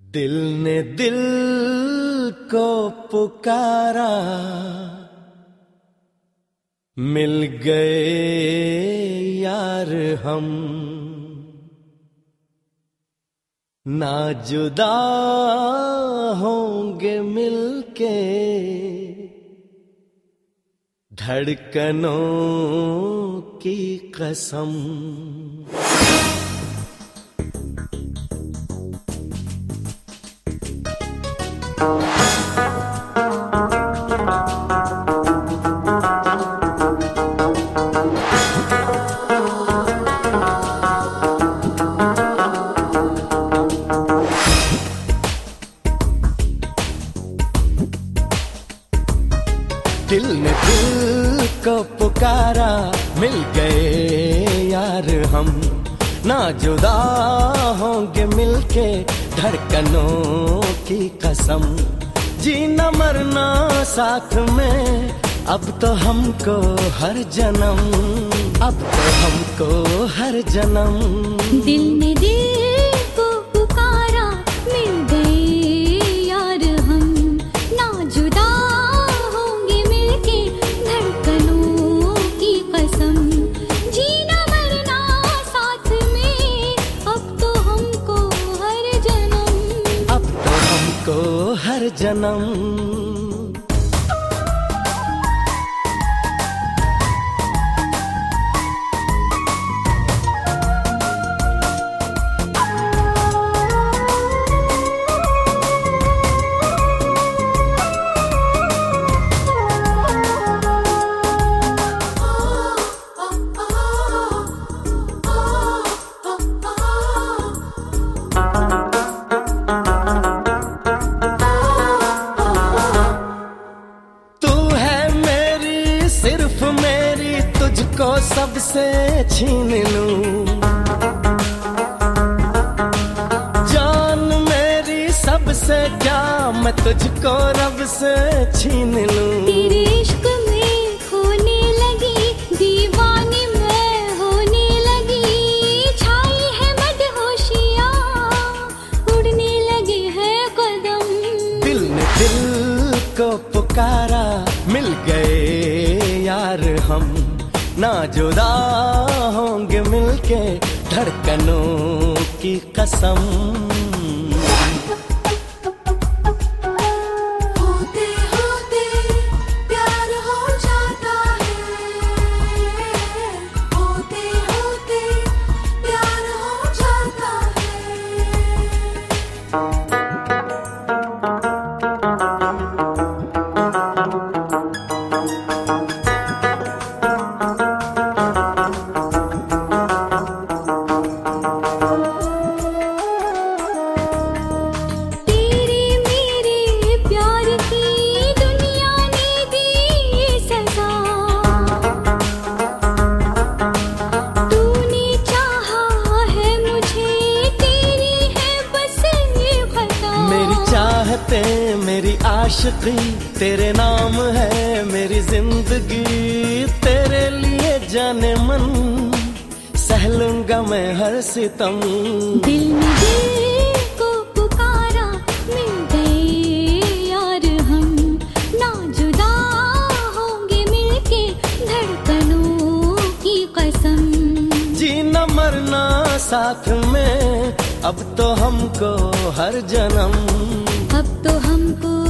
दिल ने दिल को पुकारा, मिल गए यार हम, ना जुदा होंगे मिलके, धड़कनों की कसम। दिल ने दिल को पुकारा, मिल गए यार हम, ना जुदा होंगे मिलके, धड़कनों की कसम। जीना मरना साथ में, अब तो हमको हर जन्म, अब तो हमको हर जन्म। दिल ने दिल को पुकारा, मिल गए यार हम, ना जुदा होंगे मिलके, धड़कनों की कसम। जीना मरना साथ में, अब तो हमको हर जन्म, अब तो हमको हर जन्म। सिर्फ मेरी, तुझको सबसे छीन लूं, जान मेरी सबसे क्या, मैं तुझको रब से छीन लूं। तेरे इश्क में खोने लगी, दीवानी मैं होने लगी, छाई है मदहोशियां, उड़ने लगे हैं कदम। दिल ने दिल को पुकारा, मिल गए यार हम, ना जुदा होंगे मिलके, धड़कनों की कसम। होते होते प्यार हो जाता है, होते होते प्यार हो जाता है। मेरी आशिकी तेरे नाम है, मेरी जिंदगी तेरे लिए जाने मन, सह लूंगा मैं हर सितम। दिल ने दिल को पुकारा, मिल गए यार हम, ना जुदा होंगे मिलके, धड़कनों की कसम। जीना मरना साथ में, अब तो हमको हर जन्म, अब तो हमको